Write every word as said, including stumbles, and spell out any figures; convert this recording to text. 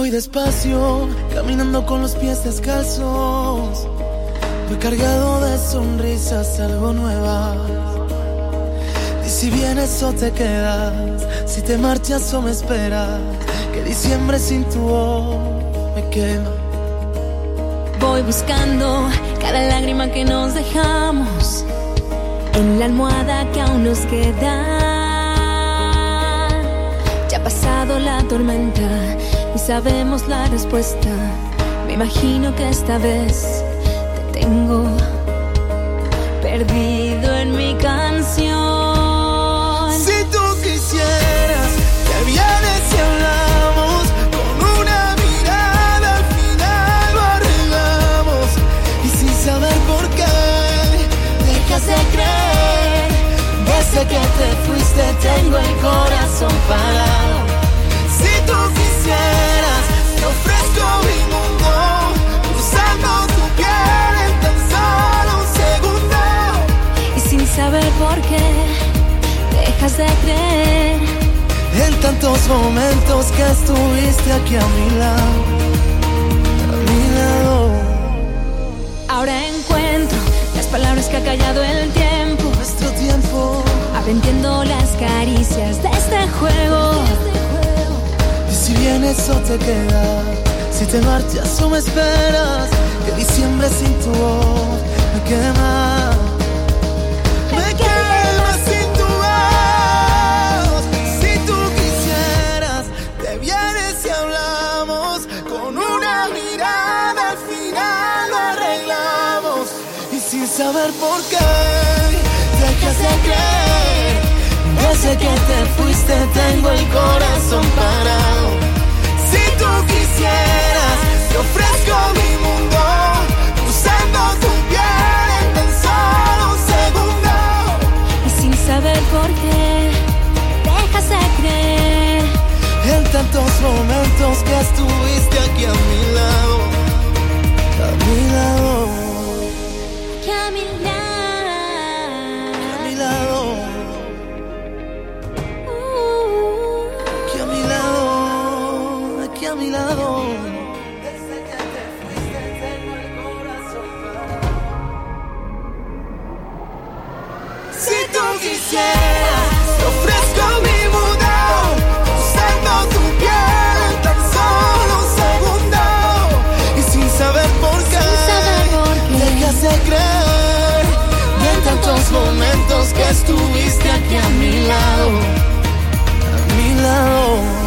Voy despacio, caminando con los pies descalzos. Voy cargado de sonrisas algo nuevas. Y si vienes o te quedas, si te marchas o me esperas, que diciembre sin tu voz me quema. Voy buscando cada lágrima que nos dejamos en la almohada que aún nos queda. Ya ha pasado la tormenta y sabemos la respuesta. Me imagino que esta vez te tengo perdido en mi canción. Si tú quisieras, te vienes y hablamos. Con una mirada al final lo arreglamos. Y sin saber por qué dejas de creer. Desde que te fuiste tengo el corazón parado. Si tú quisieras, te ofrezco mi mundo, cruzando tu piel en tan solo un segundo. Y sin saber por qué dejas de creer. En tantos momentos que estuviste aquí a mi lado, a mi lado. Ahora encuentro las palabras que ha callado el tiempo. Nuestro tiempo. Ahora entiendo las caricias de este juego. Y si vienes o te quedas, si te marchas o me esperas, que diciembre sin tu voz me quema. Me quema sin tu voz. Si tú quisieras, te vienes y hablamos. Con una mirada al final lo arreglamos. Y sin saber por qué dejas de creer. Desde que te fuiste tengo el corazón parado. Si tú quisieras, te ofrezco mi mundo, cruzando tu piel en tan solo un segundo. Y sin saber por qué dejas de creer. En tantos momentos que estuviste aquí a mi lado, a mi lado, Que a mi a mi lado. A mi lado. Desde que te fuiste tengo el corazón parado. Si tú quisieras, te ofrezco mi mundo, cruzando tu piel en tan solo un segundo. Y sin saber por qué, sin saber por qué dejas de creer. Y en tantos momentos que estuviste aquí a mi lado, a mi lado.